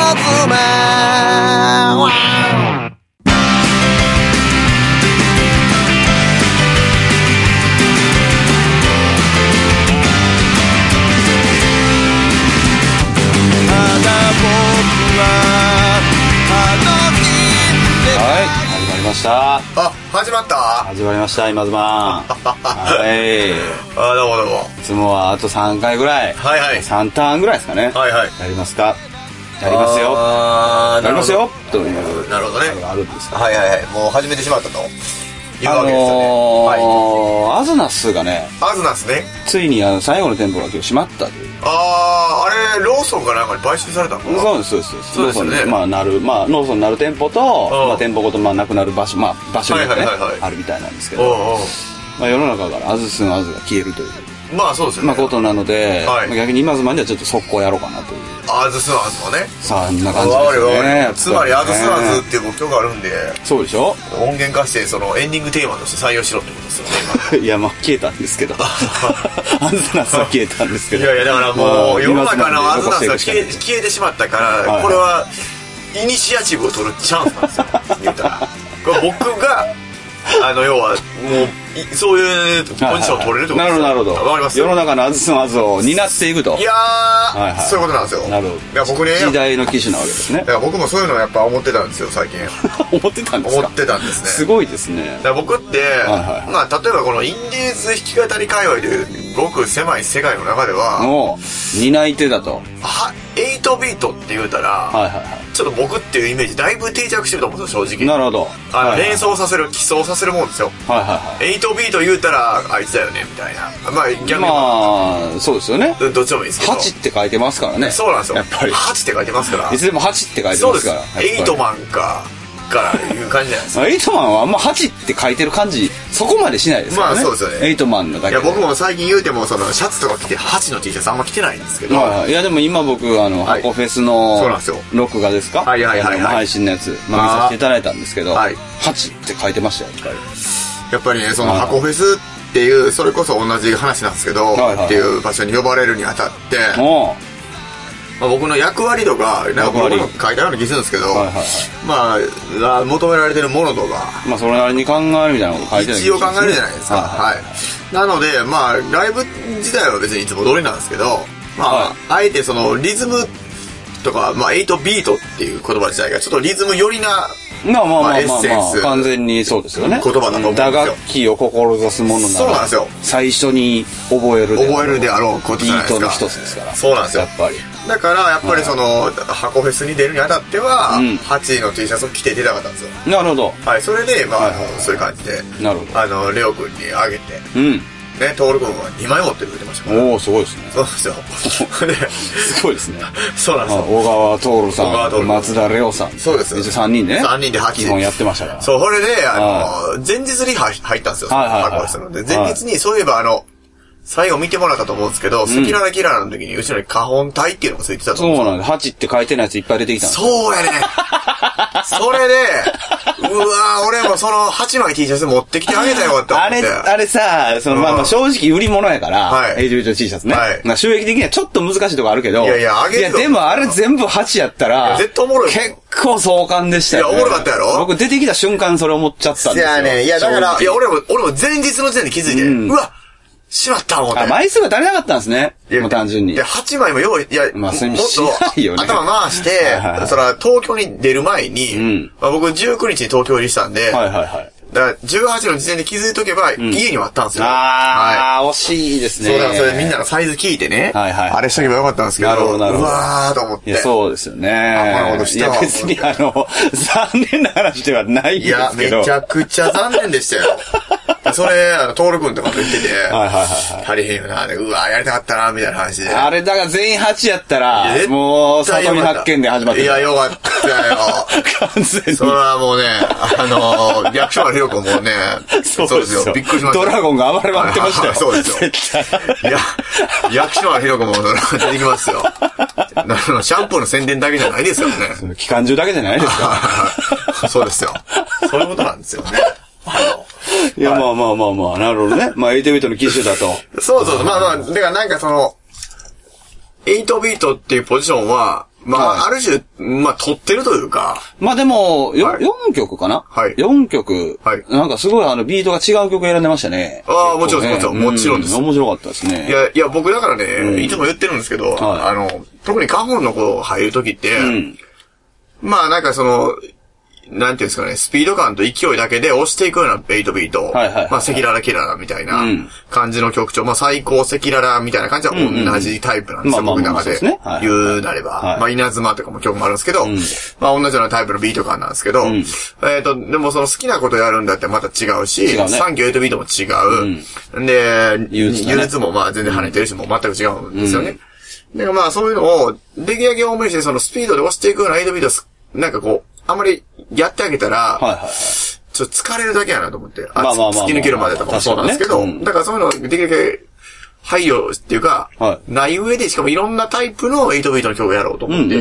始まった？ 始まりました、今ズマン。はい。 どうもどうも。 いつもはあと3回ぐらい。 はいはい。 3ターンぐらいですかね。 はいはい。 やりますか？やりますよ。やりますよ。という。 なるほどね。 あるんですか？ はいはいはい。もう始めてしまったと。いうわけですよね。 アズナスがね。 アズナスね。 ついに最後の店舗が今日閉まったという。 あれ、ローソンかなんかに買収されたのかな？ そうです、そうです。 そうですよね。 ローソンになる店舗と、店舗ごとなくなる場所、場所がね、あるみたいなんですけど、世の中からアズスンアズが消えるという。 まあそうですよね。 ことなので、逆に今ズマンではちょっと速攻やろうかなという。 アズスンアズもね。 さあ、んな感じですね。 つまりアズスンアズっていう曲があるんで、 そうでしょ？ 音源化してそのエンディングテーマとして採用しろってことですよね。 いや、消えたんですけど。アズナスは消えたんですけど。 いやだからもう世の中のアズナスが消えてしまったから、これはイニシアチブを取るチャンスなんですよ。言ったら。これ僕が要はもうそういうポジションを取れるってことですよ。 なるほど。 わかります。 世の中のアズスンアズを担っていくと。 いやー、そういうことなんですよ。 なるほど。 僕ね、 時代の機種なわけですね。 だから僕もそういうのをやっぱ思ってたんですよ、最近。 思ってたんですか？ 思ってたんですね。 すごいですね。 だから僕って、例えばこのインディーズ弾き語り界隈でごく狭い世界の中では、 担い手だと。 8ビートって言うたら、ちょっと僕っていうイメージだいぶ定着してると思うんですよ、正直。 なるほど。 連想させる、起想させるもんですよ。8ビート言うたらあいつだよねみたいな。逆にそうですよね。 どっちでもいいですけど。 8って書いてますからね。 そうなんですよ。 やっぱり 8って書いてますから。 いつでも8って書いてますから。 そうです。エイトマンからいう感じじゃないですか。 エイトマンはあんま8って書いてる感じそこまでしないですからね。 そうですよね。 エイトマンのだけ。 いや僕も最近言うてもそのシャツとか着て8の T シャツあんま着てないんですけど。 いやでも今僕箱フェスの録画ですか？配信のやつ見させていただいたんですけど、8って書いてましたよ。 やっぱりね、その箱フェスっていうそれこそ同じ話なんですけど、っていう場所に呼ばれるにあたって。僕の役割とか、僕も書いたような気するんですけど、求められてるものとか、 それなりに考えるみたいなこと書いてる一応考えるじゃないですか。なので、ライブ自体は別にいつも通りなんですけど、あえてそのリズムとか、8ビートっていう言葉自体がちょっとリズム寄りな、エッセンス。 完全にそうですよね。 言葉だと思うんですよ。 打楽器を志すものなら、 そうなんですよ。 最初に覚えるであろうことじゃないですか。 ビートの一つですから。 そうなんですよ。 やっぱり。 だからやっぱりその箱フェスに出るにあたっては8の T シャツを着て出たかったんですよ。 なるほど。 それでそういう感じでレオ君にあげてね、トール君は2枚持ってるって言ってましたから。 おお、すごいですね。 そうですよ。 すごいですね。 そうなんですよ。 小川徹さん、松田レオさん。 そうです。 3人でね。 3人で8。 基本やってましたから。 そう、これで、前日リハ入ったんですよ。箱フェスので。前日に、そういえば最後見てもらったと思うんですけど、スキララキララの時に後ろに花本体っていうのがついてたと思うんです。そうなんです。8って書いてないやついっぱい出てきたんです。 そうやね。それで、俺もその8枚 T シャツ持ってきてあげたよって思って。 あれさ、正直売り物やから、エイジビート T シャツね。収益的にはちょっと難しいとこあるけど、いや、でもあれ全部8やったら、 絶対おもろい。 結構壮観でしたよ。 いや、おもろかったやろ？ 僕出てきた瞬間それ思っちゃったんですよ。 いやね、いやだから、俺も前日の時点で気づいて、うわしまった思って。 枚数が足りなかったんですね。もう単純に。 で、8枚も用意、もっと頭回して、そら東京に出る前に、僕19日に東京入りしたんで、だから18の時点で気づいとけば、家にはあったんですよ。 惜しいですね。 そうだ、それみんなのサイズ聞いてね、あれしとけばよかったんですけど、うわーと思って。 そうですよね。いや、別に残念な話ではないですけど。 いや、めちゃくちゃ残念でしたよ。それ、トール君とかも言ってて、足りへんよな、うわ、やりたかったな、みたいな話で。 あれ、だから全員8やったら、もう、里見発見で始まってる。 いや、よかったよ。 完全に。 それはもうね、役所がひろくんもね、そうですよ。びっくりしました。 ドラゴンが暴れ回ってましたよ。 そうですよ。いや、役所がひろくんも出てきますよ。シャンプーの宣伝だけじゃないですよね。 期間中だけじゃないですか。 そうですよ。そういうことなんですよね。 いや、なるほどね。8ビートの機種だと。 そう。だからなんかその、8ビートっていうポジションは、 まあ、ある種、まあ、撮ってるというか。 まあでも、4曲かな？はい。4曲。はい。なんかすごいビートが違う曲選んでましたね。 ああ、もちろんです。もちろんです。 面白かったですね。 いや、僕だからね、いつも言ってるんですけど、特にカホンの子入るときって、まあなんかなんていうんですかね、スピード感と勢いだけで押していくような8ビート。まあ、赤裸々キララみたいな感じの曲調。まあ、最高赤裸々みたいな感じは同じタイプなんですよ、僕の中で。言うなれば。まあ、稲妻とかも曲もあるんですけど、まあ、同じようなタイプのビート感なんですけど、でも好きなことやるんだってまた違うし、3期8ビートも違う。で、憂鬱もまあ全然跳ねてるし、もう全く違うんですよね。だからまあ、そういうのを、できるだけ多めにして、スピードで押していくような8ビートなんかこう、あんまりやってあげたら、ちょっと疲れるだけやなと思って。突き抜けるまでとかもそうなんですけど、だからそういうのできるだけ配慮っていうか、ない上でしかもいろんなタイプの8ビートの曲をやろうと思って、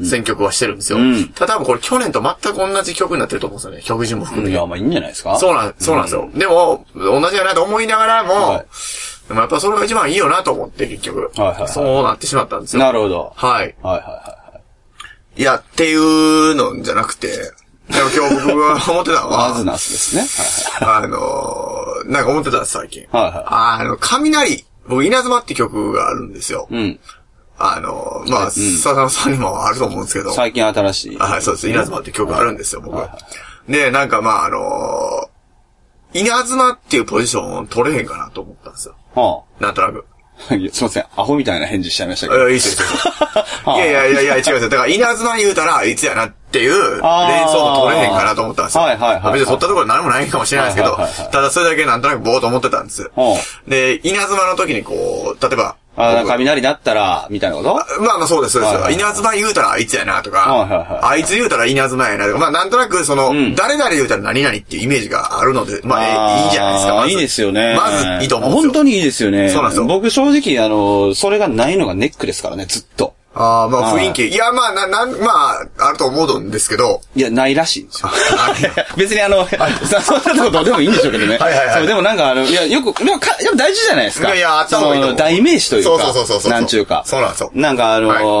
選曲はしてるんですよ。ただ多分これ去年と全く同じ曲になってると思うんですよね。曲順も含めて。 いや、まあいいんじゃないですか？ そうなんですよ。でも、同じやなと思いながらも、でもやっぱそれが一番いいよなと思って、結局。そうなってしまったんですよ。 なるほど。 はい。いや、っていうのじゃなくて、でも今日僕が思ってたのは、 マズナスですね。 なんか思ってたんです、最近。雷、僕、稲妻って曲があるんですよ。まあ、笹野さんにもあると思うんですけど。 最近新しい。 はい、そうです。稲妻って曲があるんですよ、僕。で、なんかまあ、稲妻っていうポジションを取れへんかなと思ったんですよ。なんとなく。 すいません。アホみたいな返事しちゃいましたけど。 いいですよ。いや、違うんですよ。だから、稲妻言うたら、あいつやなっていう、連想も取れへんかなと思ったんですよ。別に取ったところ何もないかもしれないですけど、ただそれだけなんとなくぼーっと思ってたんです。で、稲妻の時にこう、例えば、 雷だったら、みたいなこと？ まあそうです、そうです。稲妻言うたらあいつやなとか、あいつ言うたら稲妻やなとか、まあなんとなく誰々言うたら何々っていうイメージがあるので、まあいいじゃないですか。 いいですよね。 まずいいと思うんですよ。 本当にいいですよね。 そうなんですよ。 僕正直、それがないのがネックですからね、ずっと。 まあ雰囲気。いや、まあ、まあ、あると思うんですけど。 いや、ないらしいんですよ。別にそんなことでもいいんでしょうけどね。でもなんかいや、やっぱ大事じゃないですか。 いや、あった方がいいと思う。 代名詞というか。 そう。 なんちゅうか。 そうなんですよ。 なんか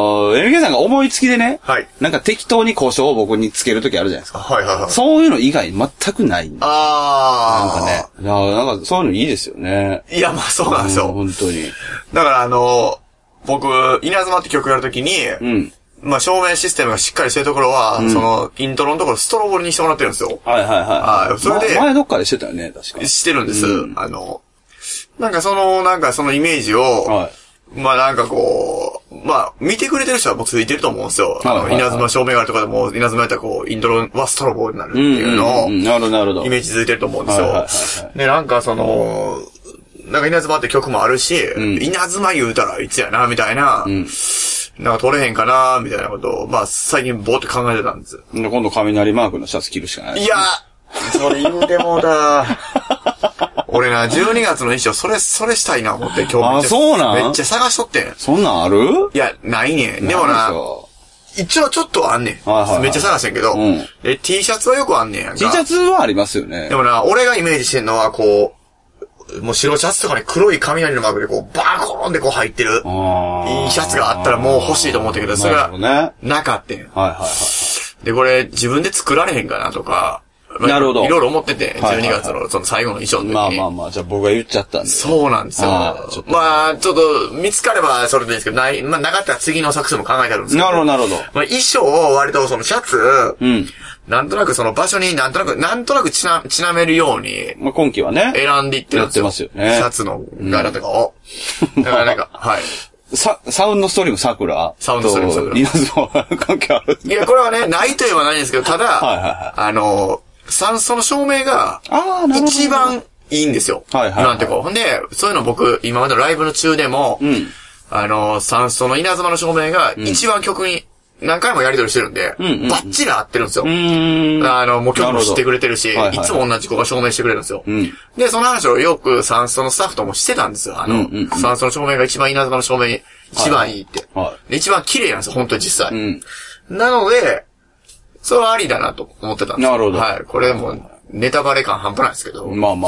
NK さんが思いつきでね。なんか適当に故障を僕につけるときあるじゃないですか。そういうの以外全くないんで。なんかね。なんかそういうのいいですよね。 いや、まあそうなんですよ。 本当に。 だから僕、稲妻って曲やるときに、まあ、照明システムがしっかりしてるところは、イントロのところストロボにしてもらってるんですよ。それで、 前どっかでしてたよね、確か。 してるんです。なんかそのイメージを、まあなんかこう、まあ、見てくれてる人はもうついてると思うんですよ。稲妻照明があるとかでも、稲妻やったらこう、イントロはストロボになるっていうのを、 なるほど。 イメージついてると思うんですよ。で、なんかなんか稲妻って曲もあるし、稲妻言うたらいつやな、みたいな、なんか取れへんかな、みたいなことを、まあ最近ぼーって考えてたんです。 今度雷マークのシャツ着るしかない。 いや、それ言うてもうた。俺な、12月の衣装、それしたいな、思って、今日めっちゃ探しとってん。 そんなんある？ いや、ないねん。でもな、一応ちょっとあんねん。めっちゃ探してんけど、T シャツはよくあんねんやんか。 T シャツはありますよね。 でもな、俺がイメージしてんのは、こう、もう白シャツとかに黒い雷のマークでこう、バコーンでこう入ってる、いいシャツがあったらもう欲しいと思ったけど、それが、なかったん。で、これ、自分で作られへんかなとか、 なるほど。 いろいろ思ってて、12月のその最後の衣装の時に。 まあ、じゃあ僕が言っちゃったんで。 そうなんですよ。まあ、ちょっと、見つかればそれでいいんですけど、まあ、なかったら次の作詞も考えてあるんですけど。 なるほど。 まあ、衣装を割とそのシャツ、なんとなくその場所になんとなくちなめるように。 まあ、今期はね。 選んでいってるんですよ。 やってますよね。 シャツの柄とかを。だからなんか、はい。 サウンドストリーム桜サウンドストリーム桜。 稲妻関係ある？ いや、これはね、ないと言えばないんですけど、ただ、酸素の照明が、一番いいんですよ。なんてこう。ほんで、そういうの僕、今までのライブの中でも、酸素の稲妻の照明が、一番曲に、何回もやり取りしてるんで、バッチリ合ってるんですよ。もう曲も知ってくれてるし、いつも同じ子が証明してくれるんですよ。で、その話をよく酸素のスタッフともしてたんですよ。酸素の照明が一番稲妻の照明一番いいって。一番綺麗なんですよ、本当に実際。なので、それはありだなと思ってたんですよ。 なるほど。 はい。これもネタバレ感半端ないですけど。 まあ。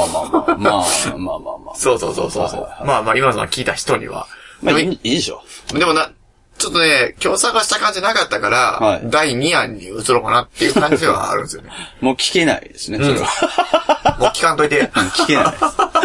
そう。まあ、今の聞いた人には。 まあ、いいでしょ。 でもちょっとね、今日探した感じなかったから、第2案に移ろうかなっていう感じはあるんですよね。 もう聞けないですね、それは。 もう聞かんといて。 聞けないです。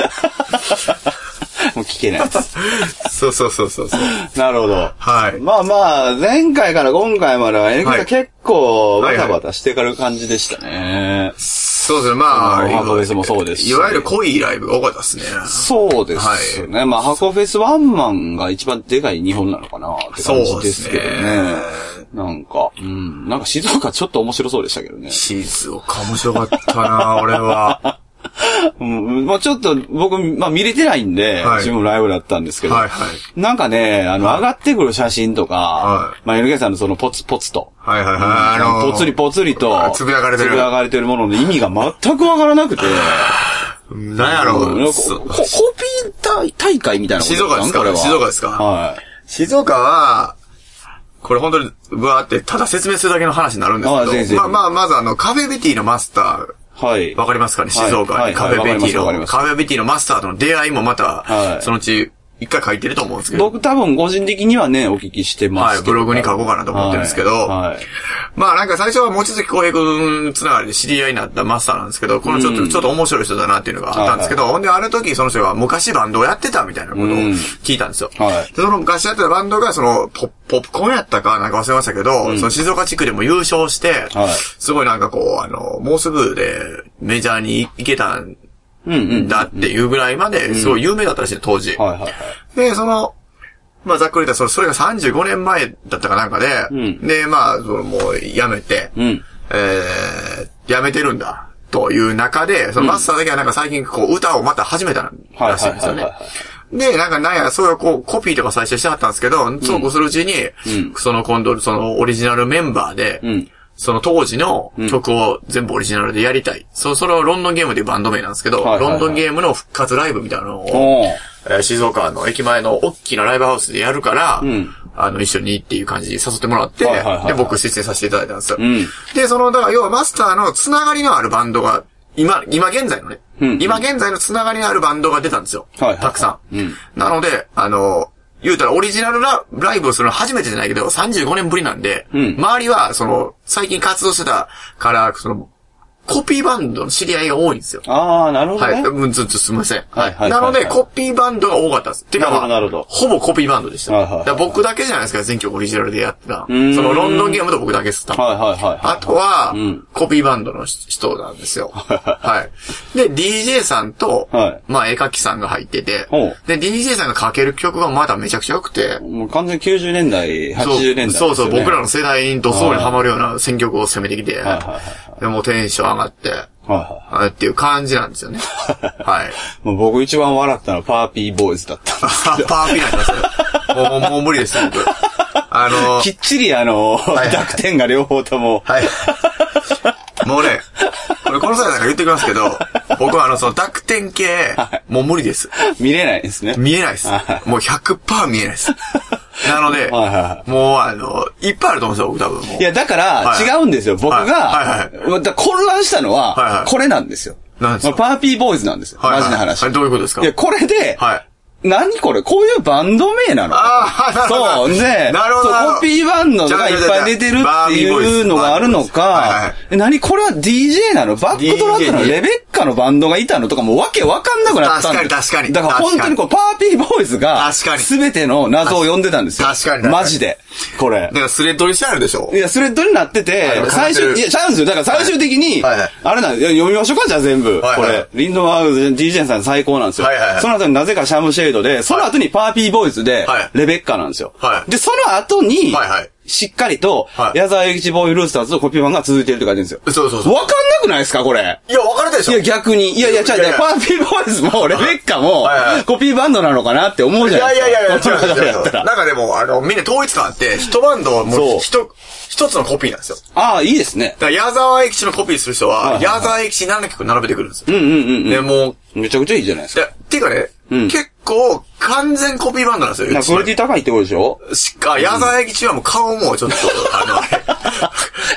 もう聞けないです。 そう。 なるほど。 はい。 まあ、前回から今回までは、結構、バタバタしてくる感じでしたね。 そうですね、まあ、 箱フェスもそうですし。 いわゆる濃いライブが多かったですね。 そうですね。まあ、箱フェスワンマンが一番でかい日本なのかなって感じですけどね。なんか静岡ちょっと面白そうでしたけどね。 静岡面白かったな俺は。 まあちょっと僕、まあ見れてないんで、自分もライブだったんですけど、なんかね、上がってくる写真とか、まあ NK さんのそのポツポツと、ぽつりぽつりと、 つぶやかれてるものの意味が全くわからなくて、 なんやろう、 コピー大会みたいなこと静岡ですか？静岡ですか？ はい。 静岡は、これ本当に、ぶわーって、ただ説明するだけの話になるんですけど、まずカフェビティのマスター、 はい。 わかりますかね、静岡に。カフェベティのマスターとの出会いもまた、そのうち一回書いてると思うんですけど。 僕多分個人的にはね、お聞きしてます。 はい、ブログに書こうかなと思ってるんですけど、まあなんか最初は望月浩平くんつながりで知り合いになったマスターなんですけど、このちょっと面白い人だなっていうのがあったんですけど、ほんである時その人が昔バンドをやってたみたいなことを聞いたんですよ。で、その昔やってたバンドがそのポップコーンやったかなんか忘れましたけど、その静岡地区でも優勝して、すごいなんかこう、もうすぐでメジャーに行けたんだっていうぐらいまですごい有名だったらしい、当時。で、まあざっくり言ったらそれが35年前だったかなんかで、で、まあ、もう辞めて、辞めてるんだ、という中で、そのマスターだけはなんか最近こう歌をまた始めたらしいんですよね。で、なんや、そういうコピーとか最初してはったんですけど、そうこうするうちに、今度、オリジナルメンバーで、その当時の曲を全部オリジナルでやりたい。それをロンドンゲームでいうバンド名なんですけど、ロンドンゲームの復活ライブみたいなのを、静岡の駅前の大きなライブハウスでやるから、一緒にっていう感じで誘ってもらって、で、僕出演させていただいたんですよ。で、だから要はマスターのつながりのあるバンドが、今現在のね、今現在のつながりのあるバンドが出たんですよ。たくさん。なので、言うたらオリジナルライブをするの初めてじゃないけど、35年ぶりなんで、周りは、最近活動してたから、コピーバンドの知り合いが多いんですよ。 ああ、なるほどね。 はい。すみません。なので、コピーバンドが多かったです。てか、ほぼコピーバンドでした。僕だけじゃないですか、全曲オリジナルでやってた。ロンドンゲームと僕だけですった。あとは、コピーバンドの人なんですよ。はい。で、DJ さんと、まあ、絵描きさんが入ってて、で、DJ さんが書ける曲がまだめちゃくちゃ良くて。 もう完全に90年代、80年代。 そう、僕らの世代にドソーにハマるような選曲を攻めてきて、でもテンション上がって、っていう感じなんですよね。はい。 もう僕一番笑ったのはパーピーボーイズだったんですけど。 パーピーなんですよ。もう無理です、僕。 きっちり濁点が両方とも。 はい。もうね、この際なんか言ってきますけど、僕は濁点系、もう無理です。 見れないですね。 見えないです。もう 100% 見えないです。なので、もういっぱいあると思うんですよ、僕多分。 いや、だから、違うんですよ。僕が、混乱したのは、これなんですよ。 何ですか？ パーピーボーイズなんですよ。マジな話。 どういうことですか？ いや、これで、何これこういうバンド名なの？そう。で、コピーバンドがいっぱい出てるっていうのがあるのか、何これは DJ なの？バックトラックのレベッカのバンドがいたのとかもうわけわかんなくなったんです。 確かに。 だから本当にパーピーボーイズが、すべての謎を読んでたんですよ。 確かに。 マジで。これ。 だからスレッドにしてあるでしょ？ いや、スレッドになってて、チャンスよ。だから最終的に、あれなんです。読みましょうかじゃあ全部。これ。リンドマー DJ さん最高なんですよ。その後になぜかシャムシェードで、その後にパーピーボーイズで、レベッカなんですよ。で、その後に、しっかりと、矢沢永吉ボーイルースターズとコピー版が続いてるって書いてるんですよ。 そう。 わかんなくないですかこれ。 いや、わかるでしょ。 いや、逆に。いや、パーピーボーイズも、レベッカも、コピーバンドなのかなって思うじゃないですか。 違う。なんかでも、みんな統一感あって、一バンドも一つのコピーなんですよ。 ああ、いいですね。 だから矢沢永吉のコピーする人は、矢沢永吉に何曲並べてくるんですよ。で、もう、 めちゃくちゃいいじゃないですか。 っていうかね、結構、完全コピーバンドなんですよ。 クオリティ高いってことでしょ？ 矢沢永吉はもう顔もちょっと、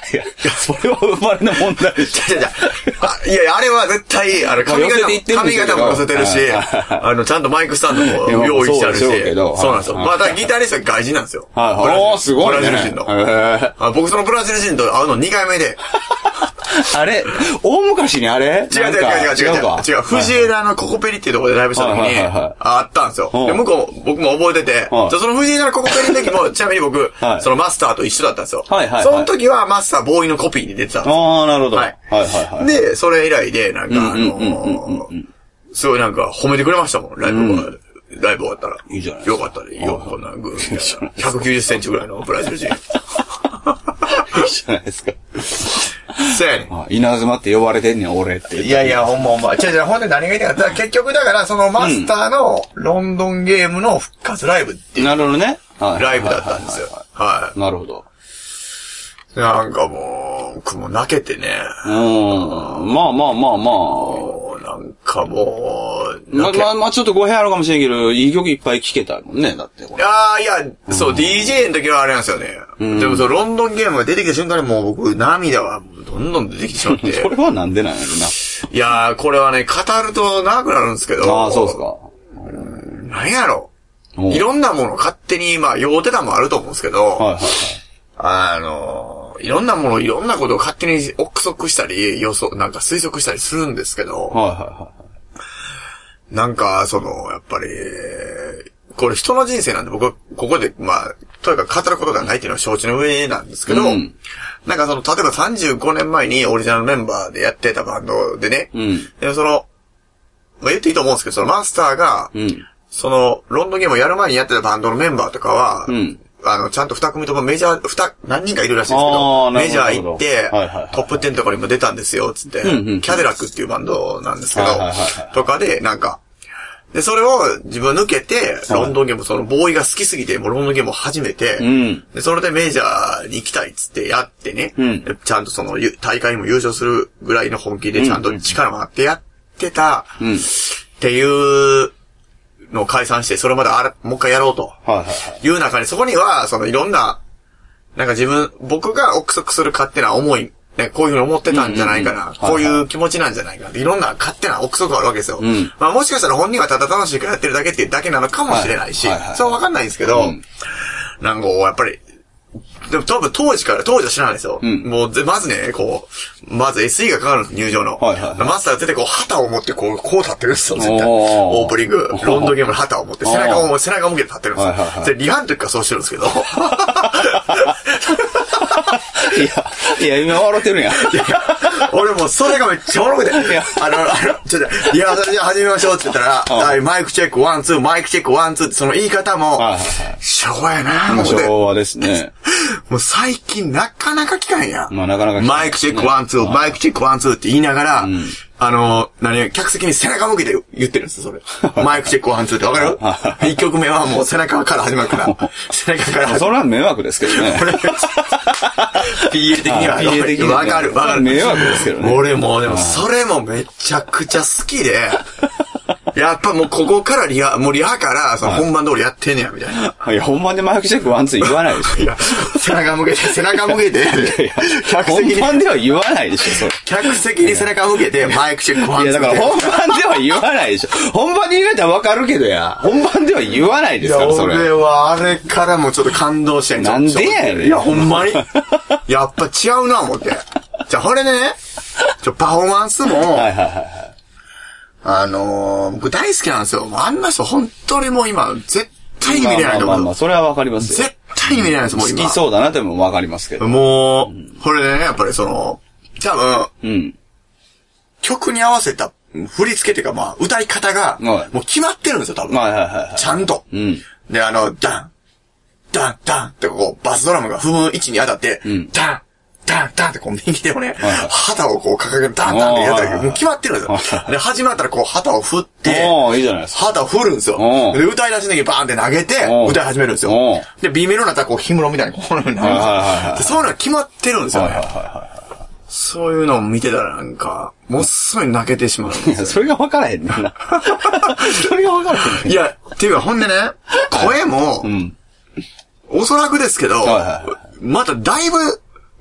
それは生まれの問題でしょ。 いや、あれは絶対、髪型も寄せてるし、ちゃんとマイクスタンドも用意してあるし。そうなんですよ。またギタリストは外人なんですよ。 すごいね。 ブラジル人の。僕そのブラジル人と会うの2回目で。 あれ大昔にあれ違う。藤枝のココペリっていうところでライブした時に、あったんですよ。で、僕も覚えてて、その藤枝のココペリの時も、ちなみに僕、そのマスターと一緒だったんですよ。その時はマスターボーイのコピーに出てたんですよ。 ああ、なるほど。 で、それ以来で、なんかすごいなんか褒めてくれましたもん、ライブ終わったら。 いいじゃないよかったね。こんなグーみたいな。190センチぐらいのブラジル人。いいじゃないですか。 そうやねん。稲妻って呼ばれてんねん、俺って。 いや、ほんま。ほんで何が言いたかったら、結局だから、そのマスターのロンドンゲームの復活ライブっていう。 なるほどね。 ライブだったんですよ。はい。 なるほど。 なんかもう、僕も泣けてね。 まあ。 なんかもう、 まあ、ちょっと語弊あるかもしれんけど、いい曲いっぱい聴けたもんね、だって。 いや、そう、DJ の時はあれなんですよね。でもロンドンゲームが出てきた瞬間にもう僕、涙はどんどん出てきてしまって。 それはなんでなんやろな。 いやこれはね、語ると長くなるんですけど。 ああ、そうですか。 何やろ。いろんなもの勝手に、酔うてたもあると思うんですけど、いろんなもの、いろんなことを勝手に憶測したり、なんか推測したりするんですけど、なんか、やっぱり、これ人の人生なんで僕はここで、とにかく語ることがないっていうのは承知の上なんですけど、なんか例えば35年前にオリジナルメンバーでやってたバンドでね、で言っていいと思うんですけど、そのマスターが、ロンドンゲームをやる前にやってたバンドのメンバーとかは、ちゃんと2組ともメジャー、何人かいるらしいんですけど、メジャー行って、トップ10とかにも出たんですよ、つって、キャデラックっていうバンドなんですけど、とかで、なんか、で、それを自分抜けて、ロンドンゲーム、そのボーイが好きすぎて、もうロンドンゲームを始めて、で、それでメジャーに行きたいっつってやってね、ちゃんと大会にも優勝するぐらいの本気でちゃんと力もあってやってた、っていうのを解散して、それまでもう一回やろうと。いう中に、そこには、いろんな、なんか僕が憶測する勝手な思い、ね、こういうふうに思ってたんじゃないかな、こういう気持ちなんじゃないかな、いろんな勝手な憶測があるわけですよ。もしかしたら本人はただ楽しいからやってるだけっていうだけなのかもしれないし、そうわかんないんですけど、なんかやっぱり、でも多分当時は知らないですよ。もう、まずね、まず SE がかかるんです、入場の。マスター絶対旗を持ってこう立ってるんですよ、絶対。オープニング、ロンドンゲームの旗を持って、背中を向けて立ってるんですよ。リハの時からそうしてるんですけど。 いや、今笑ってるやん。 俺もそれがめっちゃ笑くて。ちょっと、リハーサルじゃあ始めましょうって言ったら、マイクチェックワンツー、マイクチェックワンツーってその言い方も、昭和やなぁ。 昭和ですね。 もう最近なかなか聞かへんやん。 なかなかマイクチェックワンツー、マイクチェックワンツーって言いながら、客席に背中向けて言ってるんですよ、それ。マイクチェックワンツーってわかる？ 1 曲目はもう背中から始まるから。背中から。 それは迷惑ですけどね。 PA 的には。わかる。 迷惑ですけどね。 俺もでもそれもめちゃくちゃ好きで、やっぱもうここからリハから、本番通りやってんねや、みたいな。 いや、本番でマイクチェックワンツー言わないでしょ。いや、 背中向けて、 本番では言わないでしょ、それ。 客席に背中向けて、マイクチェックワンツー。 いや、だから本番では言わないでしょ。本番で言われたらわかるけどや。本番では言わないですから、それ。 俺はあれからもちょっと感動してんなんでやねん。 いや、ほんまに。やっぱ違うな、思って。じゃあ、これね、パフォーマンスも、僕大好きなんですよ。あんな人本当にもう今、絶対に見れないと思う。 それはわかりますよ。 絶対に見れないです、もう今。 好きそうだなってもわかりますけど。 もう、これでね、やっぱり多分、曲に合わせた振り付けっていうか、歌い方が、もう決まってるんですよ、多分。ちゃんと。で、ダン、ダン、ダンってバスドラムが踏む位置に当たって、ダン、ダン、ダンって右手をね、旗を掲げる、ダン、ダンってやったら、もう決まってるんですよ。で、始まったら旗を振って、 いいじゃないですか。 旗を振るんですよ。で、歌い出しの時にバーンって投げて、歌い始めるんですよ。で、B メロになったら氷室みたいにこうなるんですよ。そういうのが決まってるんですよね。そういうのを見てたらなんか、もっそり泣けてしまうんですよ。 いや、それが分からへんねんな。それが分からへんねん。 いや、っていうかほんでね、声も、おそらくですけど、まただいぶ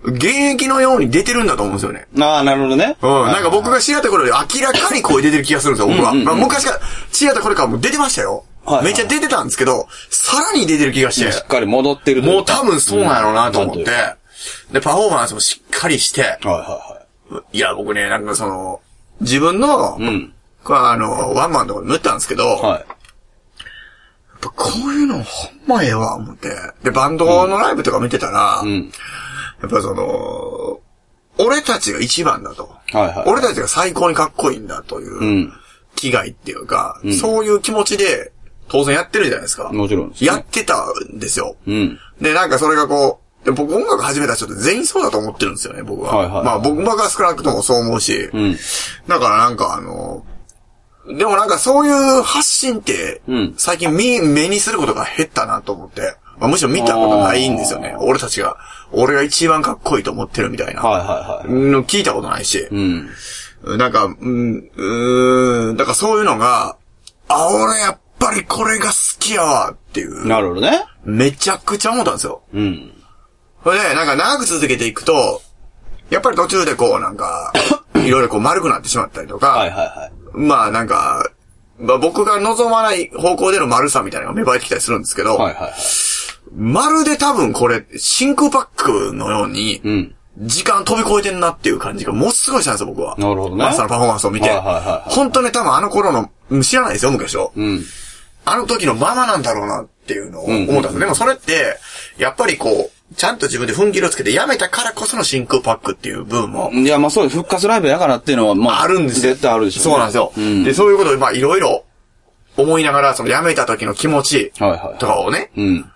現役のように出てるんだと思うんですよね。 ああ、なるほどね。 なんか僕が知り合った頃より明らかに声出てる気がするんですよ、僕は。昔から知り合った頃からもう出てましたよ。めっちゃ出てたんですけど、さらに出てる気がして。 しっかり戻ってる。 もう多分そうなんやろうなと思って。で、パフォーマンスもしっかりして。いや、僕ね、なんか自分の、ワンマンとかで塗ったんですけど、やっぱこういうのほんまええわ、思って。で、バンドのライブとか見てたら、やっぱ俺たちが一番だと。俺たちが最高にかっこいいんだという、気概っていうか、そういう気持ちで、当然やってるじゃないですか。 もちろんです、 ね。やってたんですよ。で、なんかそれがで僕音楽始めた人って全員そうだと思ってるんですよね、僕は。まあ僕が少なくともそう思うし。だからなんかでもなんかそういう発信って、最近目にすることが減ったなと思って、むしろ見たことないんですよね。俺が一番かっこいいと思ってるみたいな。聞いたことないし。なんか、だからそういうのが、俺やっぱりこれが好きやわっていう。 なるほどね。 めちゃくちゃ思ったんですよ。それで、なんか長く続けていくと、やっぱり途中でなんか、いろいろ丸くなってしまったりとか、まあなんか、僕が望まない方向での丸さみたいなのが芽生えてきたりするんですけど、まるで多分これ、真空パックのように、時間飛び越えてんなっていう感じがもうすごいしたんですよ、僕は。 なるほどね。 マスターのパフォーマンスを見て。本当に多分あの頃の、知らないですよ、昔を。あの時のままなんだろうなっていうのを思ったんです。でもそれって、やっぱりちゃんと自分で踏ん切りをつけてやめたからこその真空パックっていう部分も。 いや、まあそうです。復活ライブやからっていうのは、まあ。 あるんですよ。 絶対あるでしょ。 そうなんですよ。で、そういうことを、まあいろいろ思いながら、やめた時の気持ちとかをね。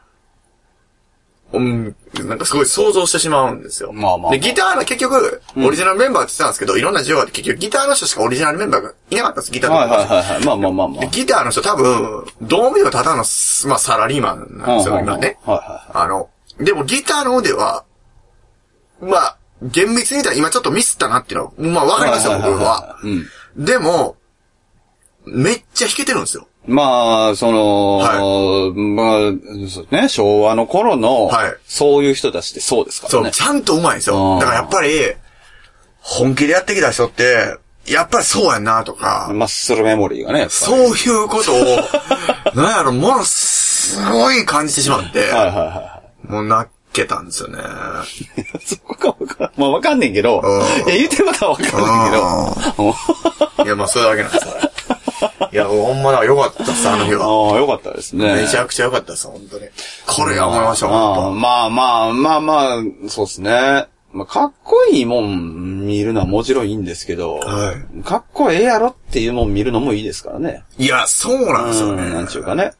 なんかすごい想像してしまうんですよ。で、ギターの結局、オリジナルメンバーって言ってたんですけど、いろんな需要があって結局ギターの人しかオリジナルメンバーがいなかったんです、ギターの人。ギターの人多分、どう見ればただの、まあサラリーマンなんですよ、今ね。でもギターの腕は、まあ、厳密に言ったら今ちょっとミスったなっていうのは、まあわかりますよ、僕は。でも、めっちゃ弾けてるんですよ。 まあ、まあ、そうね、昭和の頃の、そういう人たちってそうですからね。 そう、ちゃんと上手いんですよ。だからやっぱり、本気でやってきた人って、やっぱりそうやんなとか。 マッスルメモリーがね、やっぱり。 そういうことを、なんやろ、ものすごい感じてしまって、もう泣けたんですよね。 そこかまあわかんねんけど、いや、言ってることはわかんないけど。いや、まあそれだけなんですよ。いや、ほんまだ、よかったっす、あの日は。 よかったですね。 めちゃくちゃよかったっす、本当に。これは思いました、本当。 まあ、そうですね。まあ、かっこいいもん見るのはもちろんいいんですけど、かっこええやろっていうもん見るのもいいですからね。 いや、そうなんですよね。 なんちゅうかね。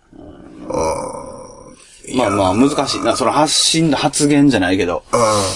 まあまあ、難しいな。その発言じゃないけど。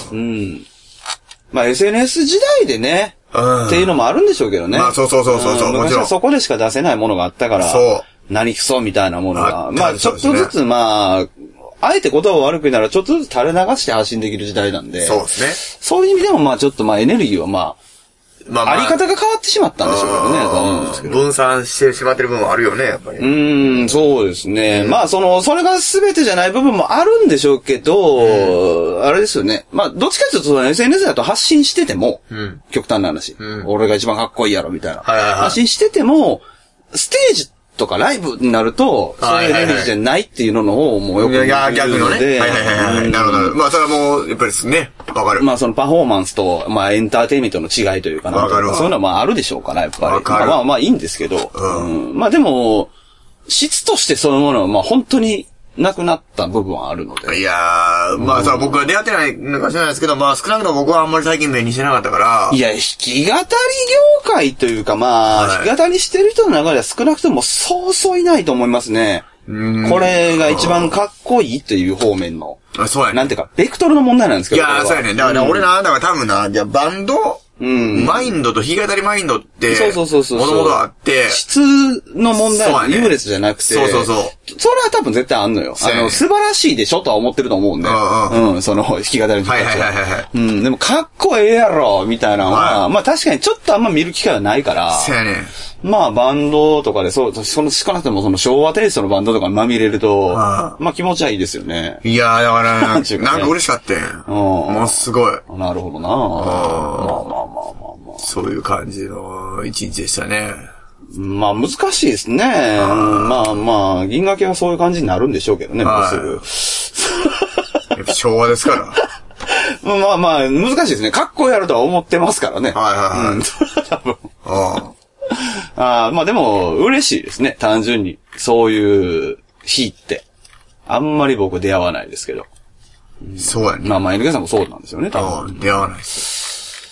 まあ、SNS 時代でね、っていうのもあるんでしょうけどね。 まあ、そう。 昔はそこでしか出せないものがあったから、何くそみたいなものが。まあ、ちょっとずつ、まあ、あえて言葉を悪く言うなら、ちょっとずつ垂れ流して発信できる時代なんで。 そうですね。 そういう意味でも、まあ、ちょっとまあ、エネルギーはまあ、あり方が変わってしまったんでしょうけどね、と思うんですけど。 分散してしまってる部分はあるよね、やっぱり。 そうですね。まあ、それが全てじゃない部分もあるんでしょうけど、あれですよね。まあ、どっちかというと、SNS だと発信してても、極端な話、俺が一番かっこいいやろ、みたいな。発信してても、ステージとかライブになると、そういうエネルギーじゃないっていうのをもうよく言うので。 逆のね。なるほど。まあ、それはもう、やっぱりですね。わかる。 まあ、そのパフォーマンスと、まあ、エンターテインメントの違いというかな。 わかるわ。 そういうのはまあ、あるでしょうから、やっぱり。まあ、いいんですけど。まあ、でも、質としてそのものは、まあ、本当になくなった部分はあるので。 いやー、まあ、僕は出会ってないのか知らないですけど、まあ、少なくとも僕はあんまり最近目にしてなかったから。 いや、弾き語り業界というか、まあ、弾き語りしてる人の中では少なくともそうそういないと思いますね。これが一番かっこいいという方面の。 そうやね。 なんていうか、ベクトルの問題なんですけど。 いや、そうやね。だから俺だから多分じゃあバンド、マインドと弾き語りマインドって、もともとあって、 質の問題は優劣じゃなくて、それは多分絶対あんのよ。素晴らしいでしょとは思ってると思うんだよ。その弾き語りの人たちは。でもかっこええやろみたいなのは、まあ確かにちょっとあんま見る機会はないから。 そうやね。 まあバンドとかで少なくともその昭和テイストのバンドとかにまみれると、まあ気持ちはいいですよね。 いやーだから、なんか嬉しかったん。もうすごい。 なるほどな。 そういう感じの一日でしたね。 まあ難しいですね。まあ、銀河系はそういう感じになるんでしょうけどね、もうすぐ。 やっぱ昭和ですから。 まあ、難しいですね。かっこやるとは思ってますからね。多分。まあでも、嬉しいですね。単純に。そういう日って。あんまり僕出会わないですけど。 そうやね。 まあ、NK さんもそうなんですよね、多分。出会わないです。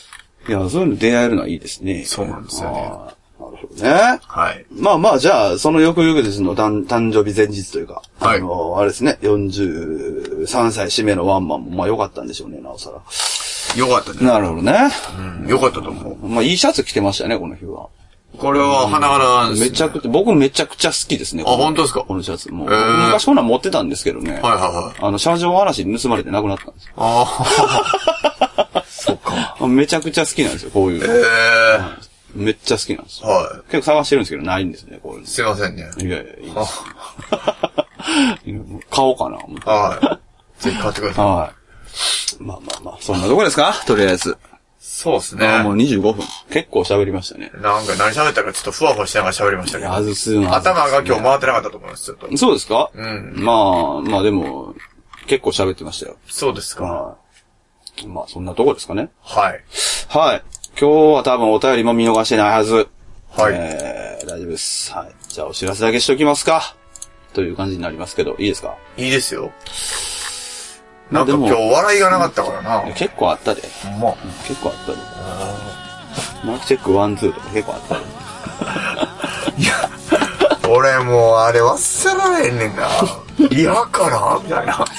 いや、そういうの出会えるのはいいですね。 そうなんですよね。 なるほどね。はい。まあ、じゃあ、その翌々日の誕生日前日というか、あれですね、43歳締めのワンマンも、まあ良かったんでしょうね、なおさら。 良かったね。 なるほどね。 良かったと思う。 まあ、いいシャツ着てましたね、この日は。 これは花柄なんですね。 僕めちゃくちゃ好きですね。 本当ですか？ このシャツ。もう昔こんなん持ってたんですけどね。車上荒らしに盗まれてなくなったんですよ。そっか。めちゃくちゃ好きなんですよ、こういうの。めっちゃ好きなんですよ。結構探してるんですけど、ないんですね、こういうの。 すいませんね。 いや、いいです。買おうかな、思って。 ぜひ買ってください。 はい。まあ、そんなとこですか？とりあえず。 そうですね。 もう25分。結構喋りましたね。 なんか何喋ったかちょっとふわふわしながら喋りましたけど。頭が今日回ってなかったと思います、ちょっと。 そうですか？まあでも、結構喋ってましたよ。 そうですか。 まあそんなとこですかね。 はい。 はい。今日は多分お便りも見逃してないはず。 はい。 大丈夫です。はい。じゃあお知らせだけしときますか。という感じになりますけど、いいですか？ いいですよ。なんか今日笑いがなかったからな。 結構あったで。結構あったで。マークチェック1、2とか結構あったで。 いや、俺もうあれ忘れられへんねんな。嫌からみたいな。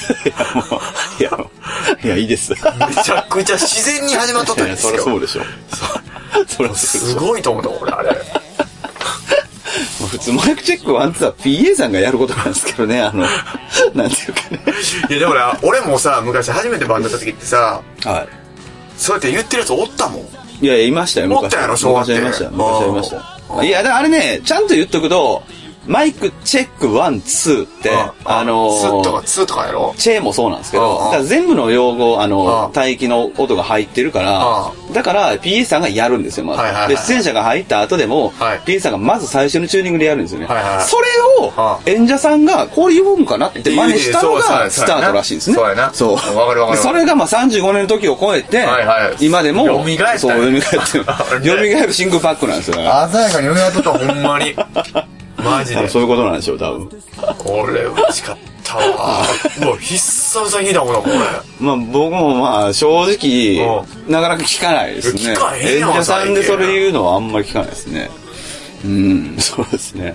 いや、いいです。 めちゃくちゃ自然に始まっとったんですよ。 そりゃそうでしょ。そりゃすごいと思った、俺、あれ。 普通マイクチェック1、2は PA さんがやることなんですけどね、なんていうかね。 いや、でもね、俺もさ、昔初めてバンドやった時ってさ、はい。そうやって言ってるやつおったもん。 いや、いましたよ、 昔。おったやろ、小学生。 昔ありました。いや、だからあれね、ちゃんと言っとくと、マイクチェック1、2って、 2とかやろ？ チェーもそうなんですけど、だから全部の用語、帯域の音が入ってるから、だから PA さんがやるんですよ、まず。で、出演者が入った後でも、PA さんがまず最初のチューニングでやるんですよね。それを、演者さんが、これ言うんかなって真似したのがスタートらしいんですね。 そうやな。そう。わかる。 それがまあ35年の時を超えて、今でも、 蘇ってる。 蘇るシングルパックなんですよ。鮮やかに蘇っとった、ほんまに。マジで。 そういうことなんでしょう、多分。 これ嬉しかったわ。もう久々に聞いたもんな、これ。 まあ僕もまあ正直、なかなか聞かないですね。 聞かへんやん。 演者さんでそれ言うのはあんまり聞かないですね。そうですね。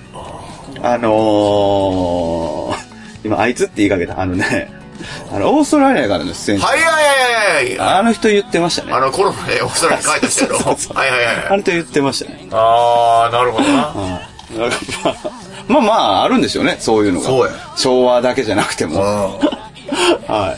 今あいつって言いかけた、オーストラリアからの出演者。あの人言ってましたね。 コロナでオーストラリアに帰った人やろ。 あの人言ってましたね。 なるほどな。 まあ、あるんでしょうね、そういうのが。 そうや。 昭和だけじゃなくても。はい。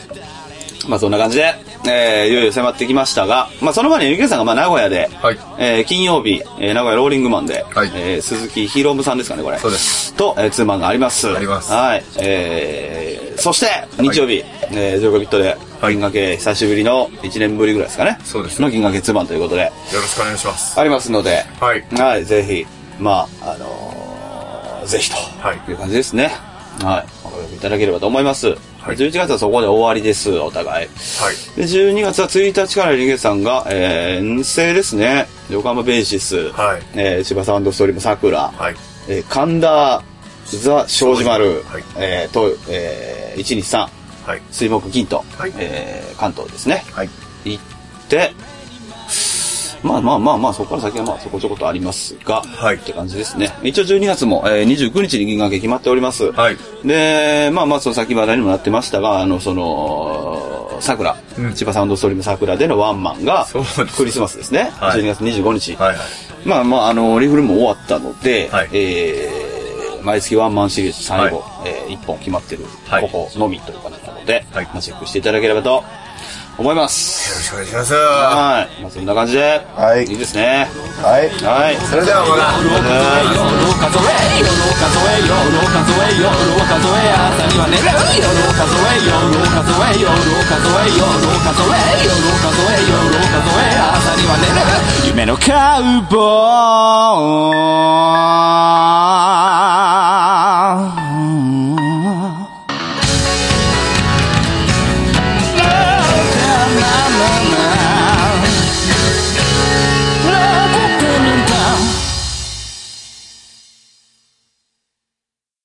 まあ、そんな感じで、いよいよ迫ってきましたが、まあ、その前に NK さんがまあ名古屋で、金曜日、名古屋ローリングマンで、鈴木ひろむさんですかね、これ。 そうです。 と、ツーマンがあります。 あります。 はい。そして、日曜日、ジョーカビットで、銀河系久しぶりの1年ぶりぐらいですかね。 そうです。 の銀河系ツーマンということで。よろしくお願いします。 ありますので、 はい。 ぜひ、まあ、ぜひという感じですね。はい。お読みいただければと思います。11月はそこで終わりです、お互い。で、12月は1日からリゲさんが、遠征ですね。横浜ベーシス、千葉サウンドストリーム桜、神田ザ・庄司丸、と、123、水木金と、関東ですね。行って、まあ、そこから先はまあ、そこちょことありますが、って感じですね。一応12月も、29日に銀河系決まっております。で、まあ、その先話題にもなってましたが、桜、千葉サウンドストリーム桜でのワンマンが、クリスマスですね。12月25日。まあ、リフルも終わったので、 毎月ワンマンシリーズ最後、1本決まってる、ここのみという感じなので、チェックしていただければと思います。 よろしくお願いします。 はい。まあ、そんな感じで、いいですね。 はい。はい。それではまた。 夢のカウボーイ